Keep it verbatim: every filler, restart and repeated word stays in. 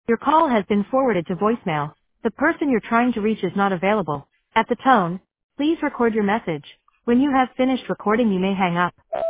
Your call has been forwarded to voicemail. The person you're trying to reach is not available. At the tone, please record your message. When you have finished recording, you may hang up.